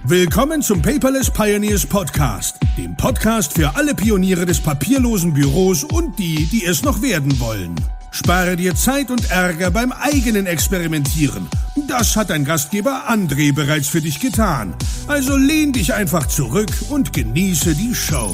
Willkommen zum Paperless Pioneers Podcast, dem Podcast für alle Pioniere des papierlosen Büros und die, die es noch werden wollen. Spare dir Zeit und Ärger beim eigenen Experimentieren. Das hat dein Gastgeber André bereits für dich getan. Also lehn dich einfach zurück und genieße die Show.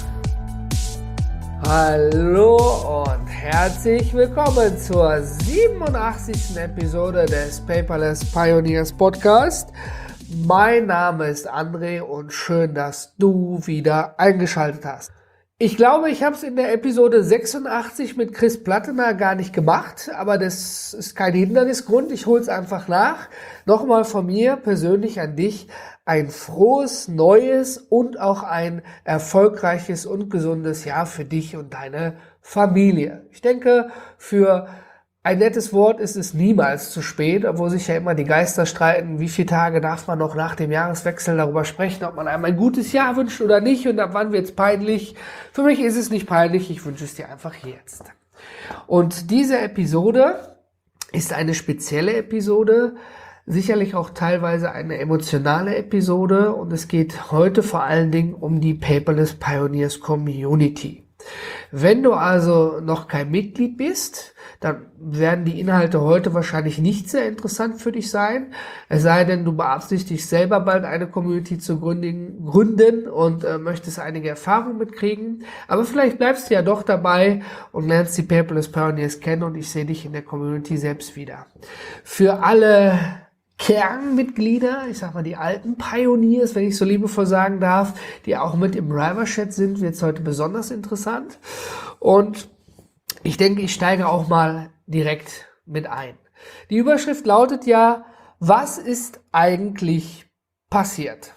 Hallo und herzlich willkommen zur 87. Episode des Paperless Pioneers Podcast. Mein Name ist André und schön, dass du wieder eingeschaltet hast. Ich glaube, ich habe es in der Episode 86 mit Chris Plattener gar nicht gemacht, aber das ist kein Hindernisgrund. Ich hole es einfach nach. Nochmal von mir persönlich an dich ein frohes, neues und auch ein erfolgreiches und gesundes Jahr für dich und deine Familie. Ich denke, für ein nettes Wort ist es niemals zu spät, obwohl sich ja immer die Geister streiten, wie viele Tage darf man noch nach dem Jahreswechsel darüber sprechen, ob man einem ein gutes Jahr wünscht oder nicht und ab wann wird es peinlich. Für mich ist es nicht peinlich, ich wünsche es dir einfach jetzt. Und diese Episode ist eine spezielle Episode, sicherlich auch teilweise eine emotionale Episode und es geht heute vor allen Dingen um die Paperless Pioneers Community. Wenn du also noch kein Mitglied bist, dann werden die Inhalte heute wahrscheinlich nicht sehr interessant für dich sein. Es sei denn, du beabsichtigst selber bald eine Community zu gründen und möchtest einige Erfahrungen mitkriegen. Aber vielleicht bleibst du ja doch dabei und lernst die Paperless Pioneers kennen und ich sehe dich in der Community selbst wieder. Für alle Kernmitglieder, ich sag mal die alten Pioneers, wenn ich so liebevoll sagen darf, die auch mit im River-Chat sind, wird es heute besonders interessant. Und ich denke, ich steige auch mal direkt mit ein. Die Überschrift lautet ja, was ist eigentlich passiert?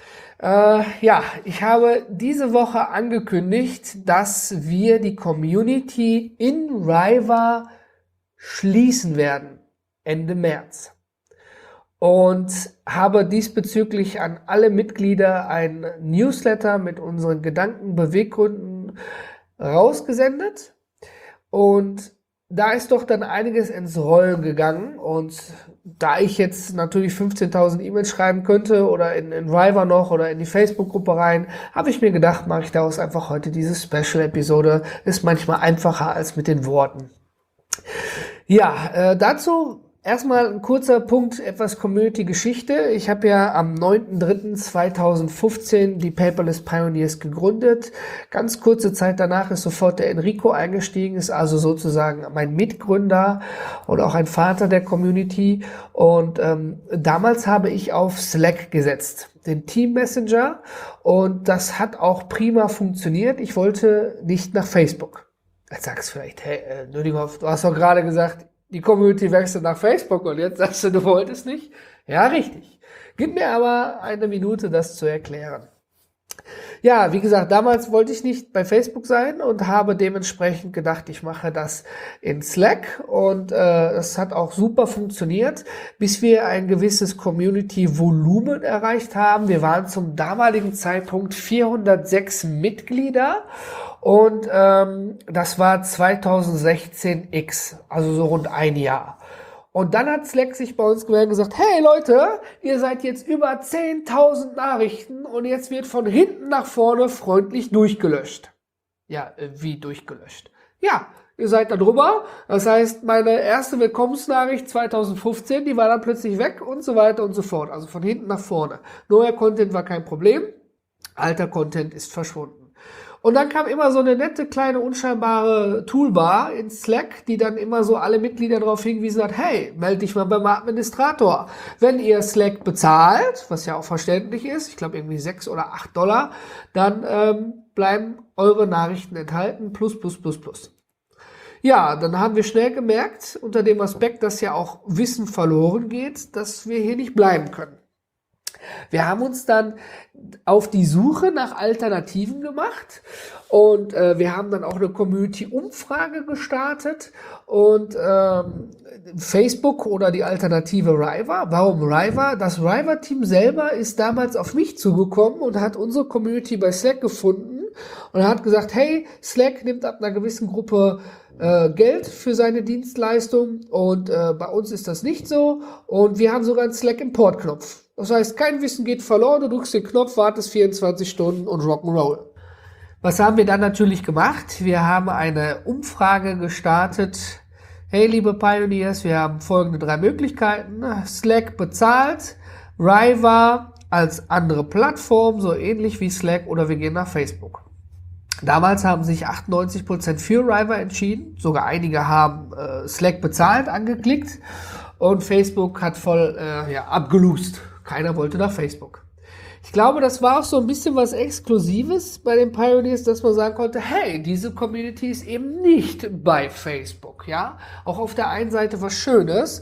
Ich habe diese Woche angekündigt, dass wir die Community in River schließen werden, Ende März. Und habe diesbezüglich an alle Mitglieder ein Newsletter mit unseren Gedanken, Beweggründen rausgesendet. Und da ist doch dann einiges ins Rollen gegangen. Und da ich jetzt natürlich 15.000 E-Mails schreiben könnte oder in River noch oder in die Facebook-Gruppe rein, habe ich mir gedacht, mache ich daraus einfach heute diese Special-Episode. Ist manchmal einfacher als mit den Worten. Ja, dazu erstmal ein kurzer Punkt, etwas Community-Geschichte. Ich habe ja am 9.3.2015 die Paperless Pioneers gegründet. Ganz kurze Zeit danach ist sofort der Enrico eingestiegen, ist also sozusagen mein Mitgründer und auch ein Vater der Community. Und damals habe ich auf Slack gesetzt, den Team Messenger. Und das hat auch prima funktioniert. Ich wollte nicht nach Facebook. Jetzt sagst du vielleicht, hey, Nödinghoff, du hast doch gerade gesagt, die Community wechselt nach Facebook und jetzt sagst du wolltest nicht? Ja, richtig. Gib mir aber eine Minute, das zu erklären. Ja, wie gesagt, damals wollte ich nicht bei Facebook sein und habe dementsprechend gedacht, ich mache das in Slack und das hat auch super funktioniert, bis wir ein gewisses Community-Volumen erreicht haben. Wir waren zum damaligen Zeitpunkt 406 Mitglieder und das war 2016 X, also so rund ein Jahr. Und dann hat Slack sich bei uns gemeldet und gesagt, hey Leute, ihr seid jetzt über 10.000 Nachrichten und jetzt wird von hinten nach vorne freundlich durchgelöscht. Ja, wie durchgelöscht? Ja, ihr seid da drüber. Das heißt, meine erste Willkommensnachricht 2015, die war dann plötzlich weg und so weiter und so fort. Also von hinten nach vorne. Neuer Content war kein Problem, alter Content ist verschwunden. Und dann kam immer so eine nette, kleine, unscheinbare Toolbar in Slack, die dann immer so alle Mitglieder darauf hingewiesen hat, hey, melde dich mal beim Administrator. Wenn ihr Slack bezahlt, was ja auch verständlich ist, ich glaube irgendwie $6 oder $8, dann bleiben eure Nachrichten enthalten, plus. Ja, dann haben wir schnell gemerkt, unter dem Aspekt, dass ja auch Wissen verloren geht, dass wir hier nicht bleiben können. Wir haben uns dann auf die Suche nach Alternativen gemacht und wir haben dann auch eine Community-Umfrage gestartet und Facebook oder die Alternative River. Warum River? Das River-Team selber ist damals auf mich zugekommen und hat unsere Community bei Slack gefunden und hat gesagt, hey, Slack nimmt ab einer gewissen Gruppe Geld für seine Dienstleistung und bei uns ist das nicht so und wir haben sogar einen Slack-Import-Knopf. Das heißt, kein Wissen geht verloren, du drückst den Knopf, wartest 24 Stunden und Rock'n'Roll. Was haben wir dann natürlich gemacht? Wir haben eine Umfrage gestartet. Hey, liebe Pioneers, wir haben folgende 3 Möglichkeiten. Slack bezahlt, Riva als andere Plattform, so ähnlich wie Slack, oder wir gehen nach Facebook. Damals haben sich 98% für Riva entschieden. Sogar einige haben Slack bezahlt angeklickt. Und Facebook hat voll abgelust. Keiner wollte nach Facebook. Ich glaube, das war auch so ein bisschen was Exklusives bei den Pioneers, dass man sagen konnte, hey, diese Community ist eben nicht bei Facebook, ja. Auch auf der einen Seite was Schönes,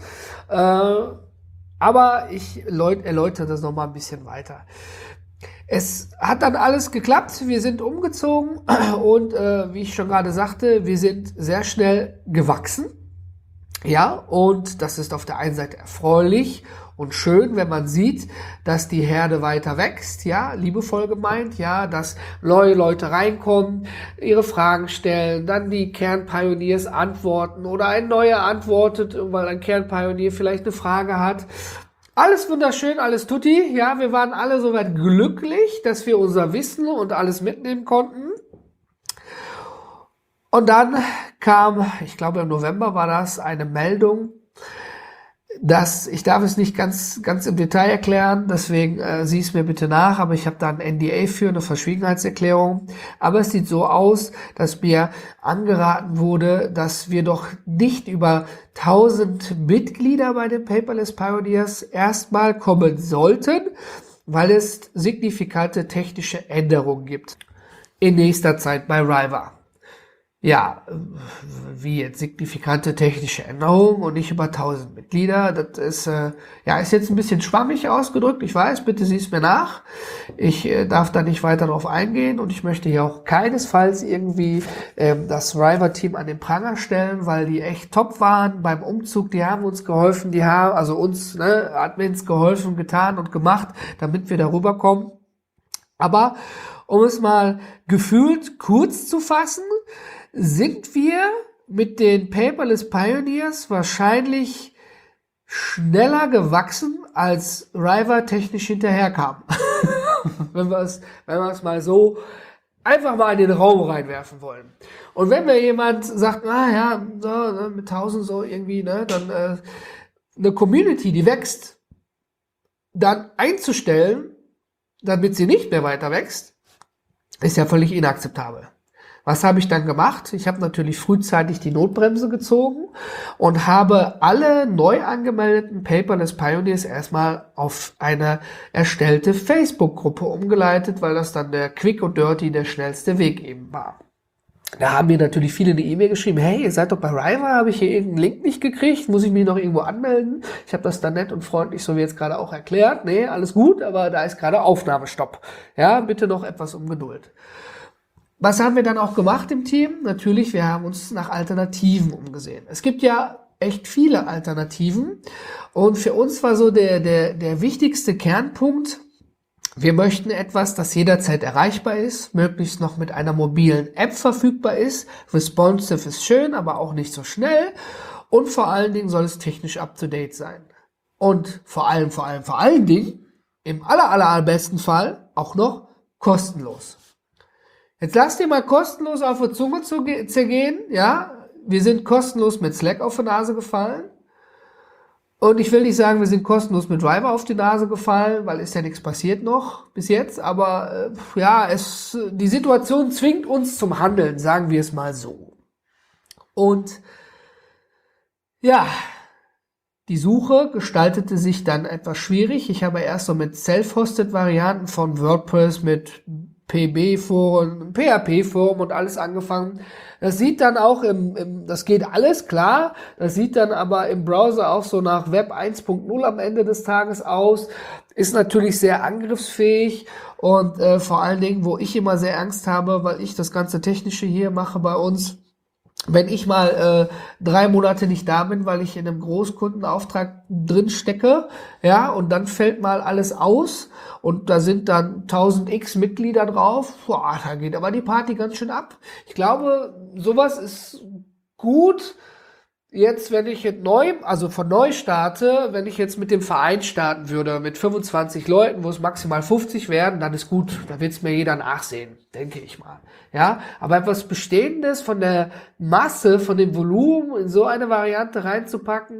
aber ich erläutere das nochmal ein bisschen weiter. Es hat dann alles geklappt, wir sind umgezogen und wie ich schon gerade sagte, wir sind sehr schnell gewachsen. Ja, und das ist auf der einen Seite erfreulich und schön, wenn man sieht, dass die Herde weiter wächst, ja, liebevoll gemeint, ja, dass neue Leute reinkommen, ihre Fragen stellen, dann die Kernpioneers antworten oder ein neuer antwortet, weil ein Kernpionier vielleicht eine Frage hat. Alles wunderschön, alles tutti, ja, wir waren alle soweit glücklich, dass wir unser Wissen und alles mitnehmen konnten. Und dann kam, ich glaube im November war das, eine Meldung, dass, ich darf es nicht ganz im Detail erklären, deswegen sieh es mir bitte nach, aber ich habe da ein NDA für, eine Verschwiegenheitserklärung. Aber es sieht so aus, dass mir angeraten wurde, dass wir doch nicht über 1000 Mitglieder bei den Paperless Pioneers erstmal kommen sollten, weil es signifikante technische Änderungen gibt in nächster Zeit bei Riva. Ja, wie jetzt signifikante technische Änderungen und nicht über 1000 Mitglieder. Das ist, ist jetzt ein bisschen schwammig ausgedrückt. Ich weiß, bitte sieh es mir nach. Ich darf da nicht weiter drauf eingehen und ich möchte hier auch keinesfalls irgendwie das Riva-Team an den Pranger stellen, weil die echt top waren beim Umzug. Die haben uns geholfen, die haben also uns Admins geholfen, getan und gemacht, damit wir darüber kommen. Aber um es mal gefühlt kurz zu fassen, sind wir mit den Paperless Pioneers wahrscheinlich schneller gewachsen, als Riva technisch hinterherkam. wenn wir es mal so einfach mal in den Raum reinwerfen wollen. Und wenn mir jemand sagt, mit 1000 so irgendwie, dann eine Community, die wächst, dann einzustellen, damit sie nicht mehr weiter wächst, ist ja völlig inakzeptabel. Was habe ich dann gemacht? Ich habe natürlich frühzeitig die Notbremse gezogen und habe alle neu angemeldeten Paperless Pioneers erstmal auf eine erstellte Facebook-Gruppe umgeleitet, weil das dann der quick und dirty, der schnellste Weg eben war. Da haben mir natürlich viele eine E-Mail geschrieben, hey, ihr seid doch bei Riva, habe ich hier irgendeinen Link nicht gekriegt, muss ich mich noch irgendwo anmelden? Ich habe das dann nett und freundlich, so wie jetzt gerade auch erklärt. Nee, alles gut, aber da ist gerade Aufnahmestopp. Ja, bitte noch etwas um Geduld. Was haben wir dann auch gemacht im Team? Natürlich, wir haben uns nach Alternativen umgesehen. Es gibt ja echt viele Alternativen und für uns war so der wichtigste Kernpunkt, wir möchten etwas, das jederzeit erreichbar ist, möglichst noch mit einer mobilen App verfügbar ist. Responsive ist schön, aber auch nicht so schnell und vor allen Dingen soll es technisch up-to-date sein. Und vor allen Dingen, im allerbesten Fall auch noch kostenlos. Jetzt lass dir mal kostenlos auf die Zunge zergehen, ja. Wir sind kostenlos mit Slack auf die Nase gefallen. Und ich will nicht sagen, wir sind kostenlos mit Riva auf die Nase gefallen, weil ist ja nichts passiert noch bis jetzt. Aber die Situation zwingt uns zum Handeln, sagen wir es mal so. Und ja, die Suche gestaltete sich dann etwas schwierig. Ich habe erst so mit Self-Hosted-Varianten von WordPress, mit PB-Foren, PHP-Forum und alles angefangen. Das sieht dann auch das geht alles klar, das sieht dann aber im Browser auch so nach Web 1.0 am Ende des Tages aus, ist natürlich sehr angriffsfähig und vor allen Dingen, wo ich immer sehr Angst habe, weil ich das ganze Technische hier mache bei uns, wenn ich mal 3 Monate nicht da bin, weil ich in einem Großkundenauftrag drin stecke, ja, und dann fällt mal alles aus und da sind dann 1000x Mitglieder drauf, da geht aber die Party ganz schön ab. Ich glaube, sowas ist gut, jetzt, wenn ich jetzt von neu starte, wenn ich jetzt mit dem Verein starten würde, mit 25 Leuten, wo es maximal 50 werden, dann ist gut, da wird es mir jeder nachsehen, denke ich mal. Ja, aber etwas Bestehendes von der Masse, von dem Volumen in so eine Variante reinzupacken,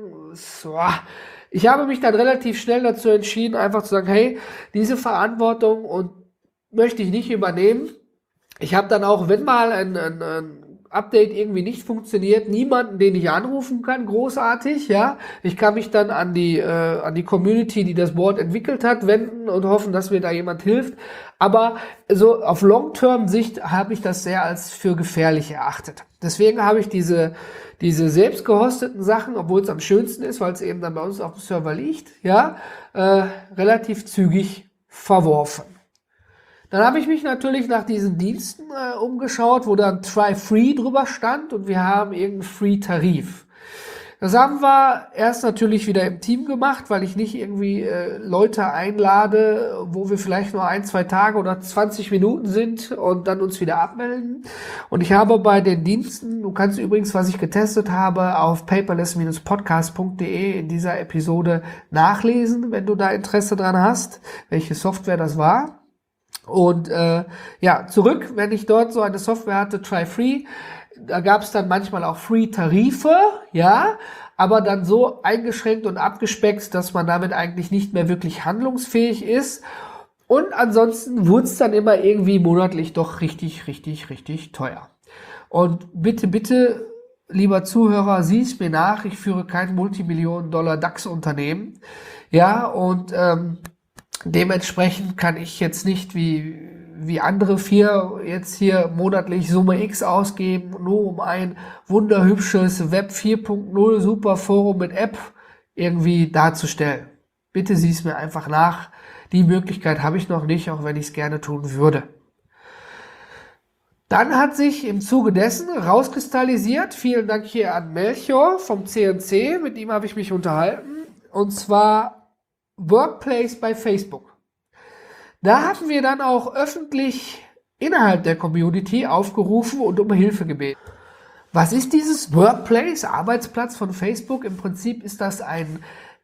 ich habe mich dann relativ schnell dazu entschieden, einfach zu sagen, hey, diese Verantwortung möchte ich nicht übernehmen. Ich habe dann auch, wenn mal ein Update irgendwie nicht funktioniert, niemanden, den ich anrufen kann, großartig, ja. Ich kann mich dann an die Community, die das Board entwickelt hat, wenden und hoffen, dass mir da jemand hilft. Aber so auf Long-Term-Sicht habe ich das sehr als für gefährlich erachtet. Deswegen habe ich diese selbst gehosteten Sachen, obwohl es am schönsten ist, weil es eben dann bei uns auf dem Server liegt, ja, relativ zügig verworfen. Dann habe ich mich natürlich nach diesen Diensten umgeschaut, wo dann Try Free drüber stand und wir haben irgendeinen Free-Tarif. Das haben wir erst natürlich wieder im Team gemacht, weil ich nicht irgendwie Leute einlade, wo wir vielleicht nur 1-2 Tage oder 20 Minuten sind und dann uns wieder abmelden. Und ich habe bei den Diensten, du kannst übrigens, was ich getestet habe, auf paperless-podcast.de in dieser Episode nachlesen, wenn du da Interesse dran hast, welche Software das war. Und zurück, wenn ich dort so eine Software hatte, Try Free, da gab es dann manchmal auch Free-Tarife, ja, aber dann so eingeschränkt und abgespeckt, dass man damit eigentlich nicht mehr wirklich handlungsfähig ist. Und ansonsten wurde es dann immer irgendwie monatlich doch richtig, richtig, richtig teuer. Und bitte, bitte, lieber Zuhörer, sieh es mir nach, ich führe kein Multimillionen-Dollar DAX-Unternehmen, ja, und dementsprechend kann ich jetzt nicht wie andere 4 jetzt hier monatlich Summe X ausgeben, nur um ein wunderhübsches Web 4.0 Super Forum mit App irgendwie darzustellen. Bitte sieh es mir einfach nach. Die Möglichkeit habe ich noch nicht, auch wenn ich es gerne tun würde. Dann hat sich im Zuge dessen rauskristallisiert, vielen Dank hier an Melchior vom CNC, mit ihm habe ich mich unterhalten, und zwar Workplace bei Facebook. Da haben wir dann auch öffentlich innerhalb der Community aufgerufen und um Hilfe gebeten. Was ist dieses Workplace, Arbeitsplatz von Facebook? Im Prinzip ist das ein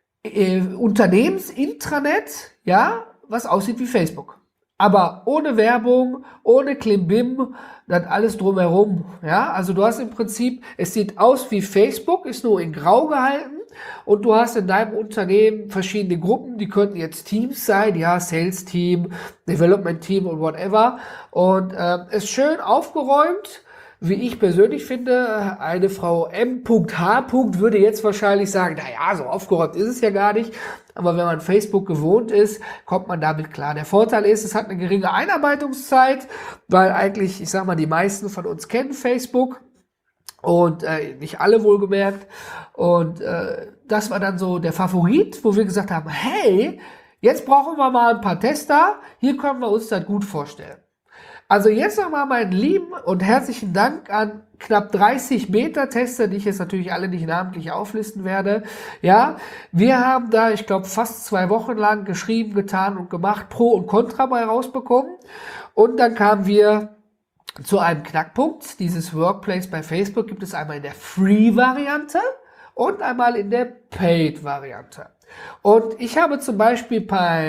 Unternehmensintranet, ja, was aussieht wie Facebook. Aber ohne Werbung, ohne Klimbim, dann alles drumherum. Ja, also du hast im Prinzip, es sieht aus wie Facebook, ist nur in Grau gehalten. Und du hast in deinem Unternehmen verschiedene Gruppen, die könnten jetzt Teams sein, ja, Sales Team, Development Team und whatever. Und ist schön aufgeräumt, wie ich persönlich finde. Eine Frau M.H. würde jetzt wahrscheinlich sagen, naja, so aufgeräumt ist es ja gar nicht. Aber wenn man Facebook gewohnt ist, kommt man damit klar. Der Vorteil ist, es hat eine geringe Einarbeitungszeit, weil eigentlich, ich sag mal, die meisten von uns kennen Facebook. Und nicht alle wohlgemerkt. Und das war dann so der Favorit, wo wir gesagt haben, hey, jetzt brauchen wir mal ein paar Tester. Hier können wir uns das gut vorstellen. Also jetzt nochmal meinen lieben und herzlichen Dank an knapp 30 Beta-Tester, die ich jetzt natürlich alle nicht namentlich auflisten werde. Ja, wir haben da, ich glaube, fast 2 Wochen lang geschrieben, getan und gemacht, Pro und Contra bei rausbekommen. Und dann kamen wir zu einem Knackpunkt. Dieses Workplace bei Facebook gibt es einmal in der Free-Variante und einmal in der Paid-Variante. Und ich habe zum Beispiel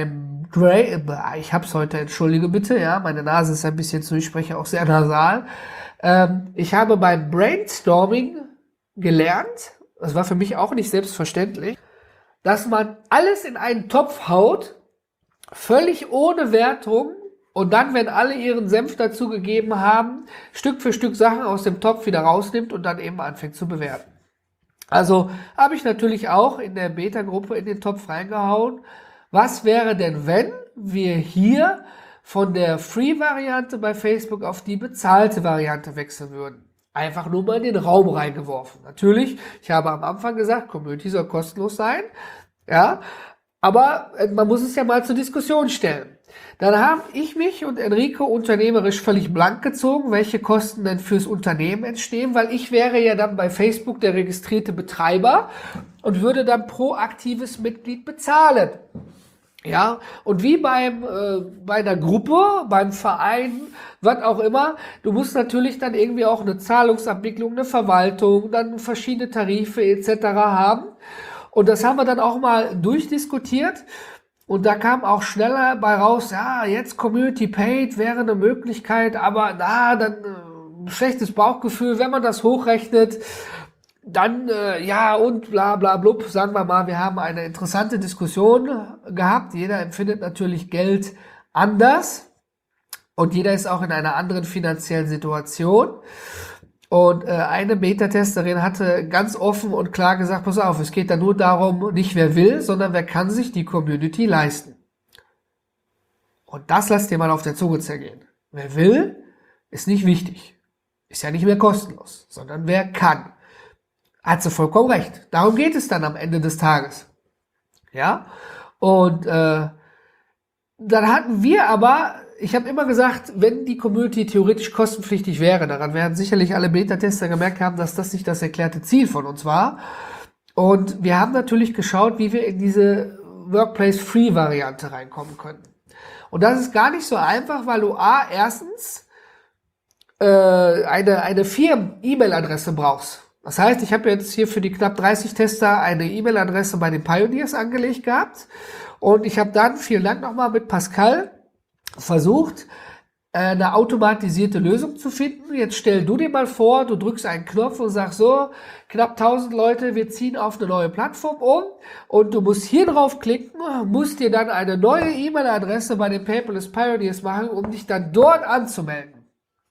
ich habe es heute, entschuldige bitte, ja, meine Nase ist ein bisschen zu, ich spreche auch sehr nasal. Ich habe beim Brainstorming gelernt, das war für mich auch nicht selbstverständlich, dass man alles in einen Topf haut, völlig ohne Wertung, und dann, wenn alle ihren Senf dazu gegeben haben, Stück für Stück Sachen aus dem Topf wieder rausnimmt und dann eben anfängt zu bewerten. Also habe ich natürlich auch in der Beta-Gruppe in den Topf reingehauen. Was wäre denn, wenn wir hier von der Free-Variante bei Facebook auf die bezahlte Variante wechseln würden? Einfach nur mal in den Raum reingeworfen. Natürlich, ich habe am Anfang gesagt, Community soll kostenlos sein. Ja, aber man muss es ja mal zur Diskussion stellen. Dann habe ich mich und Enrico unternehmerisch völlig blank gezogen, welche Kosten denn fürs Unternehmen entstehen, weil ich wäre ja dann bei Facebook der registrierte Betreiber und würde dann pro aktives Mitglied bezahlen. Ja, und wie bei einer Gruppe, beim Verein, was auch immer, du musst natürlich dann irgendwie auch eine Zahlungsabwicklung, eine Verwaltung, dann verschiedene Tarife etc. haben. Und das haben wir dann auch mal durchdiskutiert. Und da kam auch schneller bei raus, ja, jetzt Community Paid wäre eine Möglichkeit, aber dann schlechtes Bauchgefühl, wenn man das hochrechnet. Dann, ja, und bla bla blub, sagen wir mal, wir haben eine interessante Diskussion gehabt. Jeder empfindet natürlich Geld anders und jeder ist auch in einer anderen finanziellen Situation. Und eine Beta-Testerin hatte ganz offen und klar gesagt, pass auf, es geht da nur darum, nicht wer will, sondern wer kann sich die Community leisten. Und das lasst ihr mal auf der Zunge zergehen. Wer will, ist nicht wichtig. Ist ja nicht mehr kostenlos, sondern wer kann. Hat sie vollkommen recht. Darum geht es dann am Ende des Tages. Ja? Und dann hatten wir aber, ich habe immer gesagt, wenn die Community theoretisch kostenpflichtig wäre, daran werden sicherlich alle Beta-Tester gemerkt haben, dass das nicht das erklärte Ziel von uns war. Und wir haben natürlich geschaut, wie wir in diese Workplace-Free-Variante reinkommen können. Und das ist gar nicht so einfach, weil du erstens eine Firmen-E-Mail-Adresse brauchst. Das heißt, ich habe jetzt hier für die knapp 30 Tester eine E-Mail-Adresse bei den Pioneers angelegt gehabt und ich habe dann, vielen Dank nochmal, mit Pascal versucht, eine automatisierte Lösung zu finden. Jetzt stell du dir mal vor, du drückst einen Knopf und sagst so, knapp 1000 Leute, wir ziehen auf eine neue Plattform um und du musst hier drauf klicken, musst dir dann eine neue E-Mail-Adresse bei den Paperless Pioneers machen, um dich dann dort anzumelden.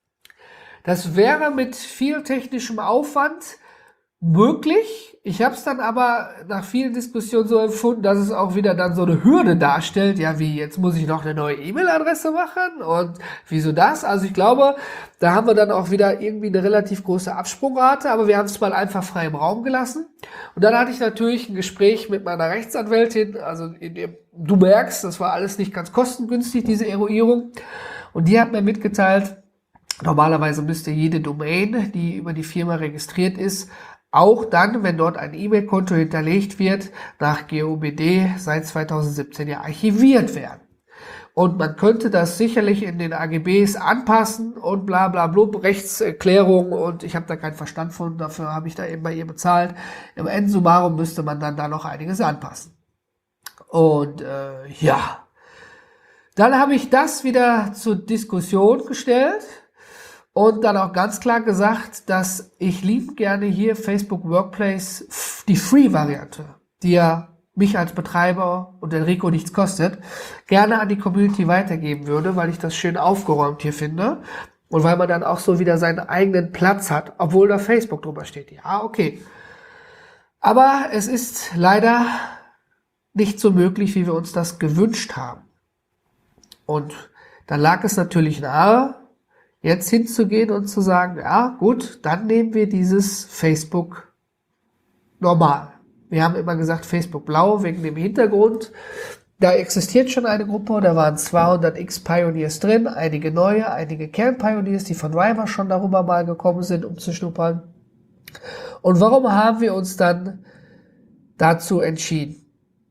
Das wäre mit viel technischem Aufwand möglich. Ich habe es dann aber nach vielen Diskussionen so empfunden, dass es auch wieder dann so eine Hürde darstellt. Ja, wie, jetzt muss ich noch eine neue E-Mail-Adresse machen? Und wieso das? Also ich glaube, da haben wir dann auch wieder irgendwie eine relativ große Absprungrate, aber wir haben es mal einfach frei im Raum gelassen. Und dann hatte ich natürlich ein Gespräch mit meiner Rechtsanwältin, also in dem, du merkst, das war alles nicht ganz kostengünstig, diese Eruierung. Und die hat mir mitgeteilt, normalerweise müsste jede Domain, die über die Firma registriert ist, auch dann, wenn dort ein E-Mail-Konto hinterlegt wird, nach GOBD seit 2017 ja archiviert werden. Und man könnte das sicherlich in den AGBs anpassen und bla bla blub, Rechtserklärung, und ich habe da keinen Verstand von, dafür habe ich da eben bei ihr bezahlt. Im Endsummarum müsste man dann da noch einiges anpassen. Und ja, dann habe ich das wieder zur Diskussion gestellt. Und dann auch ganz klar gesagt, dass ich lieb gerne hier Facebook Workplace, die Free-Variante, die ja mich als Betreiber und Enrico nichts kostet, gerne an die Community weitergeben würde, weil ich das schön aufgeräumt hier finde und weil man dann auch so wieder seinen eigenen Platz hat, obwohl da Facebook drüber steht. Ja, okay. Aber es ist leider nicht so möglich, wie wir uns das gewünscht haben. Und dann lag es natürlich nahe, jetzt hinzugehen und zu sagen, ja gut, dann nehmen wir dieses Facebook normal. Wir haben immer gesagt Facebook blau wegen dem Hintergrund. Da existiert schon eine Gruppe, da waren 200x Pioneers drin, einige neue, einige Kern-Pioneers, die von Riva schon darüber mal gekommen sind, um zu schnuppern. Und warum haben wir uns dann dazu entschieden?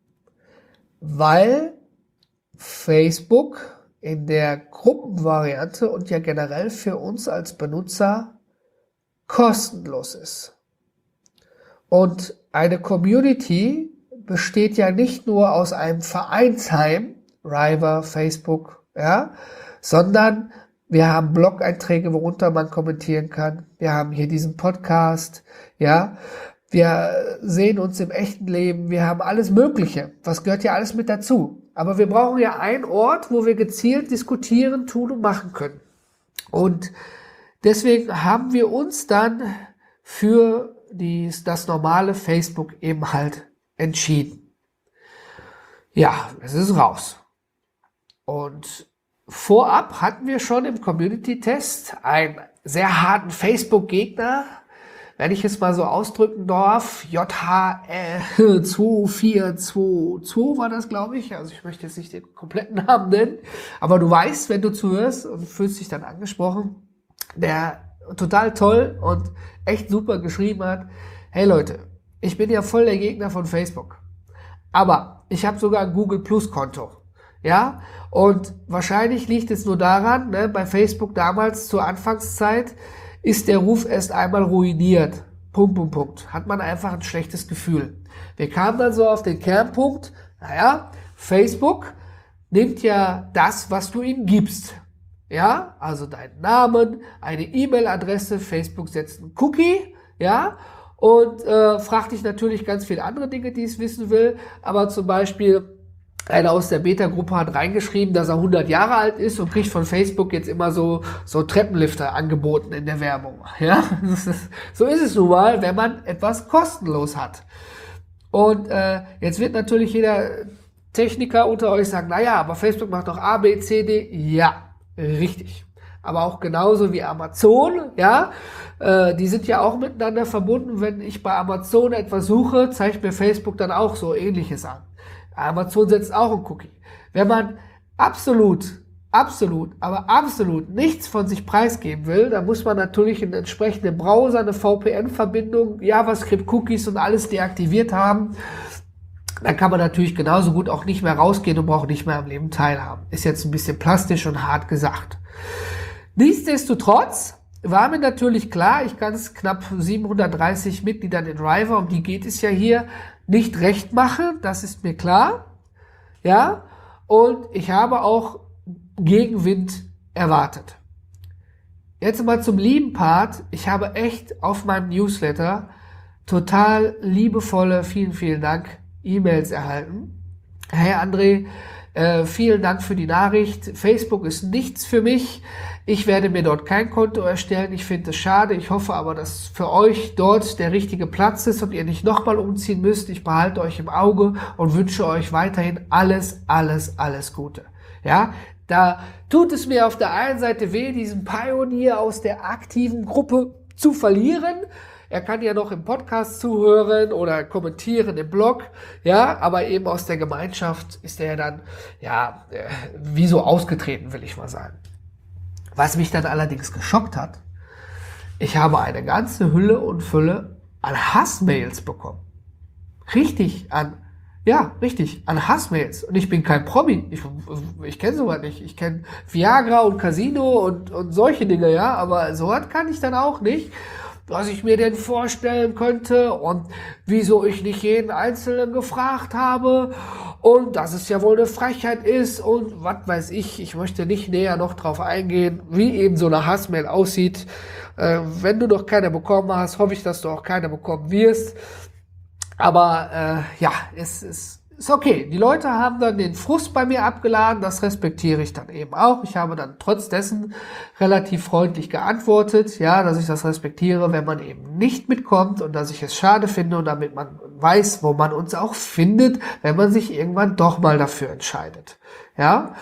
Weil Facebook in der Gruppenvariante und ja generell für uns als Benutzer kostenlos ist. Und eine Community besteht ja nicht nur aus einem Vereinsheim, Riva, Facebook, ja, sondern wir haben Blog-Einträge, worunter man kommentieren kann. Wir haben hier diesen Podcast, ja. Wir sehen uns im echten Leben. Wir haben alles Mögliche. Was gehört ja alles mit dazu? Aber wir brauchen ja einen Ort, wo wir gezielt diskutieren, tun und machen können. Und deswegen haben wir uns dann für das normale Facebook eben halt entschieden. Ja, es ist raus. Und vorab hatten wir schon im Community-Test einen sehr harten Facebook-Gegner, wenn ich es mal so ausdrücken darf, JHL2422 war das, glaube ich. Also ich möchte jetzt nicht den kompletten Namen nennen, aber du weißt, wenn du zuhörst und fühlst dich dann angesprochen, der total toll und echt super geschrieben hat, hey Leute, ich bin ja voll der Gegner von Facebook, aber ich habe sogar ein Google Plus Konto. Ja, und wahrscheinlich liegt es nur daran, ne, bei Facebook damals zur Anfangszeit ist der Ruf erst einmal ruiniert. Punkt. Hat man einfach ein schlechtes Gefühl. Wir kamen dann so auf den Kernpunkt, naja, Facebook nimmt ja das, was du ihm gibst. Ja, also deinen Namen, eine E-Mail-Adresse, Facebook setzt einen Cookie, ja, und fragt dich natürlich ganz viele andere Dinge, die es wissen will, aber zum Beispiel einer aus der Beta-Gruppe hat reingeschrieben, dass er 100 Jahre alt ist und kriegt von Facebook jetzt immer so Treppenlifter angeboten in der Werbung. Ja, so ist es nun mal, wenn man etwas kostenlos hat. Und jetzt wird natürlich jeder Techniker unter euch sagen, naja, aber Facebook macht doch A, B, C, D. Ja, richtig. Aber auch genauso wie Amazon, ja, die sind ja auch miteinander verbunden. Wenn ich bei Amazon etwas suche, zeigt mir Facebook dann auch so Ähnliches an. Amazon setzt auch einen Cookie. Wenn man absolut nichts von sich preisgeben will, dann muss man natürlich einen entsprechenden Browser, eine VPN-Verbindung, JavaScript-Cookies und alles deaktiviert haben. Dann kann man natürlich genauso gut auch nicht mehr rausgehen und braucht nicht mehr am Leben teilhaben. Ist jetzt ein bisschen plastisch und hart gesagt. Nichtsdestotrotz war mir natürlich klar, ich kann es knapp 730 Mitgliedern in Driver, um die geht es ja hier, nicht recht machen, das ist mir klar. Ja, und ich habe auch Gegenwind erwartet. Jetzt mal zum lieben Part. Ich habe echt auf meinem Newsletter total liebevolle, vielen Dank, E-Mails erhalten. Hey André, vielen Dank für die Nachricht. Facebook ist nichts für mich. Ich werde mir dort kein Konto erstellen. Ich finde es schade. Ich hoffe aber, dass für euch dort der richtige Platz ist und ihr nicht nochmal umziehen müsst. Ich behalte euch im Auge und wünsche euch weiterhin alles Gute. Ja, da tut es mir auf der einen Seite weh, diesen Pionier aus der aktiven Gruppe zu verlieren. Er kann ja noch im Podcast zuhören oder kommentieren im Blog, ja, aber eben aus der Gemeinschaft ist er dann, ja, wie so ausgetreten, will ich mal sagen. Was mich dann allerdings geschockt hat, ich habe eine ganze Hülle und Fülle an Hassmails bekommen. Richtig, an Hassmails. Und ich bin kein Promi. Ich kenne sowas nicht. Ich kenne Viagra und Casino und solche Dinge, ja, aber sowas kann ich dann auch nicht. Was ich mir denn vorstellen könnte und wieso ich nicht jeden Einzelnen gefragt habe und dass es ja wohl eine Frechheit ist und was weiß ich. Ich möchte nicht näher noch drauf eingehen, wie eben so eine Hassmail aussieht. Wenn du noch keine bekommen hast, hoffe ich, dass du auch keine bekommen wirst. Aber ja, es ist okay. Die Leute haben dann den Frust bei mir abgeladen, das respektiere ich dann eben auch. Ich habe dann trotz dessen relativ freundlich geantwortet, ja, dass ich das respektiere, wenn man eben nicht mitkommt und dass ich es schade finde und damit man weiß, wo man uns auch findet, wenn man sich irgendwann doch mal dafür entscheidet. Ja,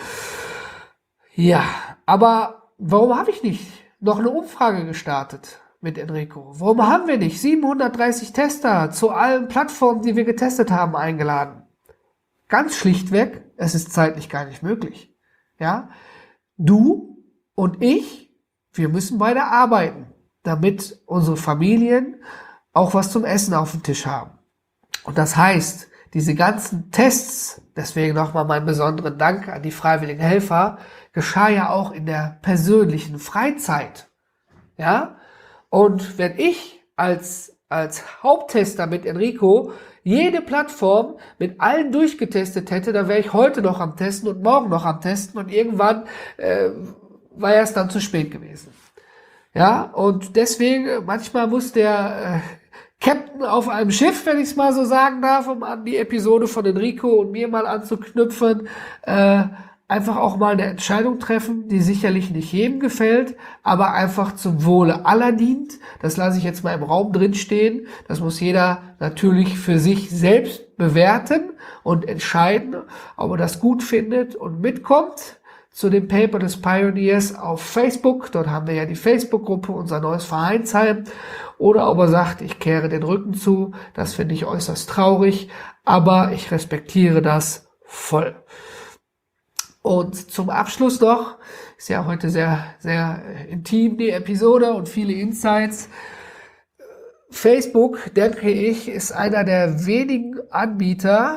aber warum habe ich nicht noch eine Umfrage gestartet mit Enrico? Warum haben wir nicht 730 Tester zu allen Plattformen, die wir getestet haben, eingeladen? Ganz schlichtweg, es ist zeitlich gar nicht möglich. Ja, du und ich, wir müssen beide arbeiten, damit unsere Familien auch was zum Essen auf dem Tisch haben. Und das heißt, diese ganzen Tests, deswegen nochmal meinen besonderen Dank an die freiwilligen Helfer, geschah ja auch in der persönlichen Freizeit. Ja, und wenn ich als Haupttester mit Enrico jede Plattform mit allen durchgetestet hätte, dann wäre ich heute noch am Testen und morgen noch am Testen und irgendwann war es dann zu spät gewesen. Ja, und deswegen, manchmal muss der Captain auf einem Schiff, wenn ich es mal so sagen darf, um an die Episode von Enrico und mir mal anzuknüpfen, einfach auch mal eine Entscheidung treffen, die sicherlich nicht jedem gefällt, aber einfach zum Wohle aller dient. Das lasse ich jetzt mal im Raum drin stehen. Das muss jeder natürlich für sich selbst bewerten und entscheiden, ob er das gut findet und mitkommt zu dem Paper des Pioneers auf Facebook. Dort haben wir ja die Facebook-Gruppe, unser neues Vereinsheim. Oder ob er sagt, ich kehre den Rücken zu. Das finde ich äußerst traurig, aber ich respektiere das voll. Und zum Abschluss noch, ist ja heute sehr, sehr intim die Episode und viele Insights. Facebook, denke ich, ist einer der wenigen Anbieter,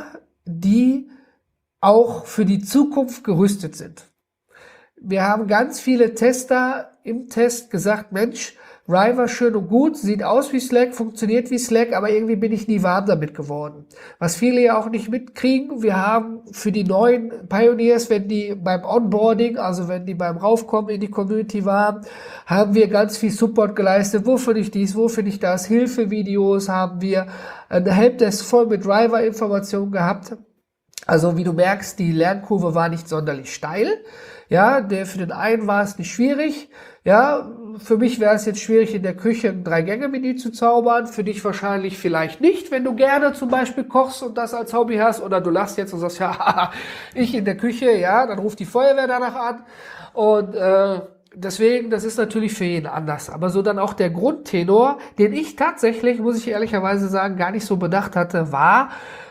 die auch für die Zukunft gerüstet sind. Wir haben ganz viele Tester im Test gesagt, Mensch, Riva schön und gut, sieht aus wie Slack, funktioniert wie Slack, aber irgendwie bin ich nie warm damit geworden. Was viele ja auch nicht mitkriegen, wir haben für die neuen Pioneers, wenn die beim Onboarding, also wenn die beim Raufkommen in die Community waren, haben wir ganz viel Support geleistet. Wo finde ich dies, wo finde ich das? Hilfevideos haben wir, eine Helpdesk voll mit Riva-Informationen gehabt. Also wie du merkst, die Lernkurve war nicht sonderlich steil. Ja, für den einen war es nicht schwierig. Ja, für mich wäre es jetzt schwierig, in der Küche ein 3-Gänge-Menü zu zaubern. Für dich wahrscheinlich vielleicht nicht, wenn du gerne zum Beispiel kochst und das als Hobby hast. Oder du lachst jetzt und sagst, ja, ich in der Küche, ja, dann ruft die Feuerwehr danach an. Und deswegen, das ist natürlich für jeden anders. Aber so dann auch der Grundtenor, den ich tatsächlich, muss ich ehrlicherweise sagen, gar nicht so bedacht hatte, war,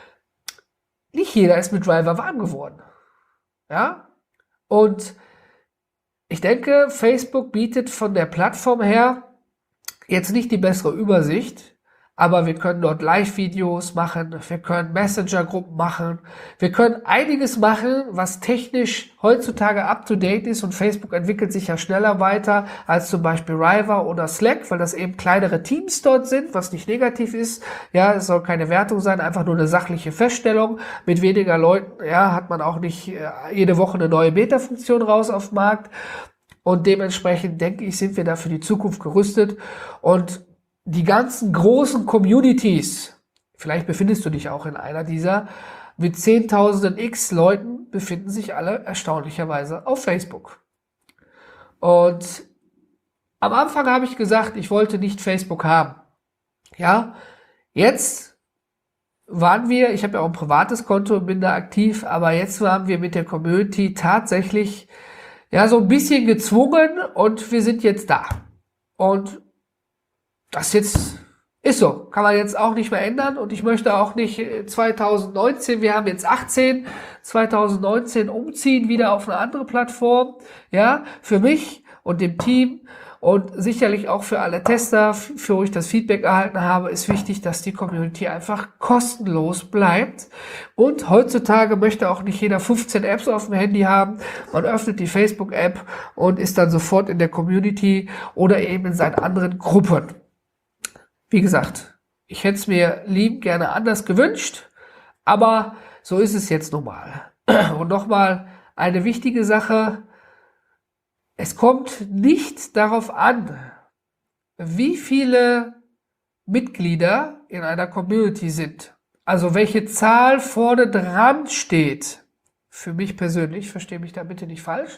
nicht jeder ist mit Riva warm geworden. Ja? Und ich denke, Facebook bietet von der Plattform her jetzt nicht die bessere Übersicht, aber wir können dort Live-Videos machen, wir können Messenger-Gruppen machen, wir können einiges machen, was technisch heutzutage up-to-date ist, und Facebook entwickelt sich ja schneller weiter als zum Beispiel Riva oder Slack, weil das eben kleinere Teams dort sind, was nicht negativ ist. Ja, es soll keine Wertung sein, einfach nur eine sachliche Feststellung. Mit weniger Leuten, ja, hat man auch nicht jede Woche eine neue Beta-Funktion raus auf dem Markt, und dementsprechend denke ich, sind wir da für die Zukunft gerüstet. Und die ganzen großen Communities, vielleicht befindest du dich auch in einer dieser, mit Zehntausenden x Leuten, befinden sich alle erstaunlicherweise auf Facebook. Und am Anfang habe ich gesagt, ich wollte nicht Facebook haben. Ja, jetzt waren wir, ich habe ja auch ein privates Konto und bin da aktiv, aber jetzt waren wir mit der Community tatsächlich ja so ein bisschen gezwungen, und wir sind jetzt da. Und das jetzt ist so, kann man jetzt auch nicht mehr ändern, und ich möchte auch nicht 2019, wir haben jetzt 18, 2019 umziehen, wieder auf eine andere Plattform. Ja, für mich und dem Team und sicherlich auch für alle Tester, für wo ich das Feedback erhalten habe, ist wichtig, dass die Community einfach kostenlos bleibt. Und heutzutage möchte auch nicht jeder 15 Apps auf dem Handy haben. Man öffnet die Facebook-App und ist dann sofort in der Community oder eben in seinen anderen Gruppen. Wie gesagt, ich hätte es mir lieb gerne anders gewünscht, aber so ist es jetzt nun mal. Und nochmal eine wichtige Sache: Es kommt nicht darauf an, wie viele Mitglieder in einer Community sind. Also welche Zahl vorne dran steht. Für mich persönlich, verstehe mich da bitte nicht falsch.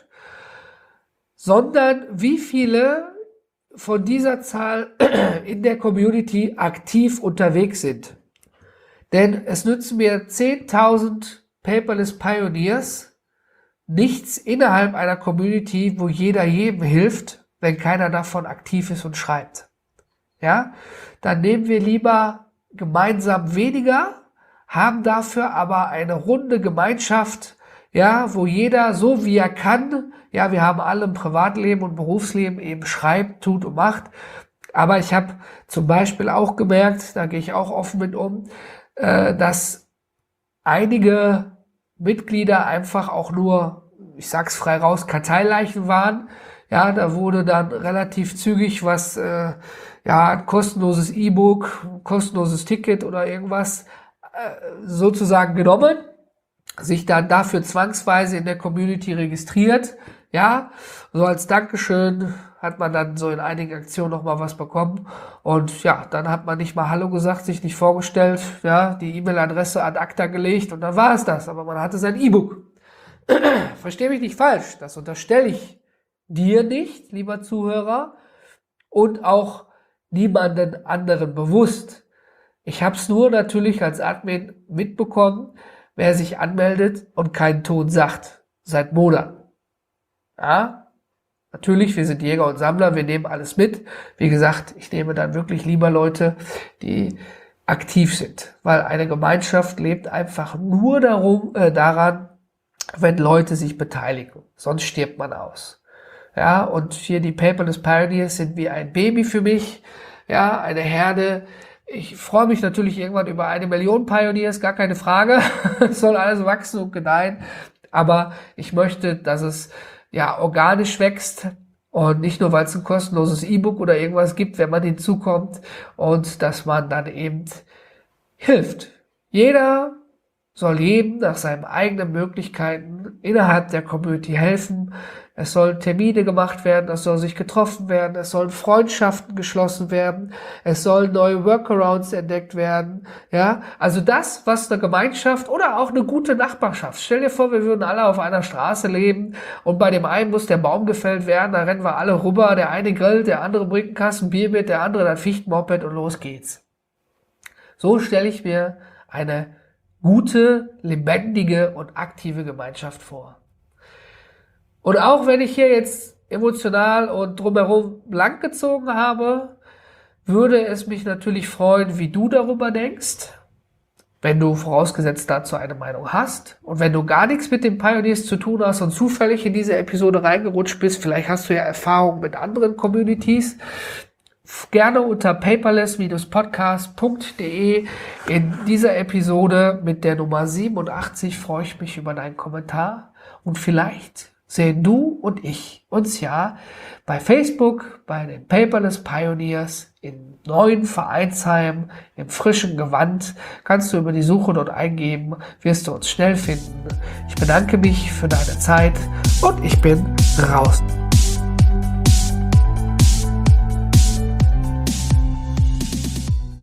Sondern wie viele von dieser Zahl in der Community aktiv unterwegs sind. Denn es nützen mir 10.000 Paperless Pioneers nichts innerhalb einer Community, wo jeder jedem hilft, wenn keiner davon aktiv ist und schreibt. Ja, dann nehmen wir lieber gemeinsam weniger, haben dafür aber eine runde Gemeinschaft, ja, wo jeder so wie er kann, ja, wir haben alle im Privatleben und Berufsleben eben schreibt, tut und macht. Aber ich habe zum Beispiel auch gemerkt, da gehe ich auch offen mit um, dass einige Mitglieder einfach auch nur, ich sag's frei raus, Karteileichen waren. Ja, da wurde dann relativ zügig was, ja, ein kostenloses E-Book, ein kostenloses Ticket oder irgendwas sozusagen genommen, sich dann dafür zwangsweise in der Community registriert. Ja, so als Dankeschön hat man dann so in einigen Aktionen nochmal was bekommen. Und ja, dann hat man nicht mal Hallo gesagt, sich nicht vorgestellt, ja, die E-Mail-Adresse ad acta gelegt und dann war es das. Aber man hatte sein E-Book. Versteh mich nicht falsch, das unterstelle ich dir nicht, lieber Zuhörer, und auch niemanden anderen bewusst. Ich habe es nur natürlich als Admin mitbekommen, wer sich anmeldet und keinen Ton sagt, seit Monaten. Ja, natürlich, wir sind Jäger und Sammler, wir nehmen alles mit. Wie gesagt, ich nehme dann wirklich lieber Leute, die aktiv sind, weil eine Gemeinschaft lebt einfach nur daran, wenn Leute sich beteiligen. Sonst stirbt man aus. Ja, und hier die Paperless Pioneers sind wie ein Baby für mich. Ja, eine Herde, Ich freue mich natürlich irgendwann über 1 Million Pioneers, gar keine Frage. Es soll alles wachsen und gedeihen. Aber ich möchte, dass es ja organisch wächst und nicht nur, weil es ein kostenloses E-Book oder irgendwas gibt, wenn man hinzukommt, und dass man dann eben hilft. Jeder soll jedem nach seinen eigenen Möglichkeiten innerhalb der Community helfen. Es sollen Termine gemacht werden, es soll sich getroffen werden, es sollen Freundschaften geschlossen werden, es sollen neue Workarounds entdeckt werden. Ja, also das, was eine Gemeinschaft oder auch eine gute Nachbarschaft. Stell dir vor, wir würden alle auf einer Straße leben und bei dem einen muss der Baum gefällt werden, da rennen wir alle rüber, der eine grillt, der andere bringt einen Kasten Bier mit, der andere dann Fichtenmoped und los geht's. So stelle ich mir eine gute, lebendige und aktive Gemeinschaft vor. Und auch wenn ich hier jetzt emotional und drumherum langgezogen habe, würde es mich natürlich freuen, wie du darüber denkst, wenn du vorausgesetzt dazu eine Meinung hast. Und wenn du gar nichts mit den Pioneers zu tun hast und zufällig in diese Episode reingerutscht bist, vielleicht hast du ja Erfahrungen mit anderen Communities, gerne unter paperless-podcast.de in dieser Episode mit der Nummer 87 freue ich mich über deinen Kommentar, und vielleicht sehen du und ich uns ja bei Facebook, bei den Paperless Pioneers in neuen Vereinsheim, im frischen Gewand. Kannst du über die Suche dort eingeben, wirst du uns schnell finden. Ich bedanke mich für deine Zeit und ich bin raus.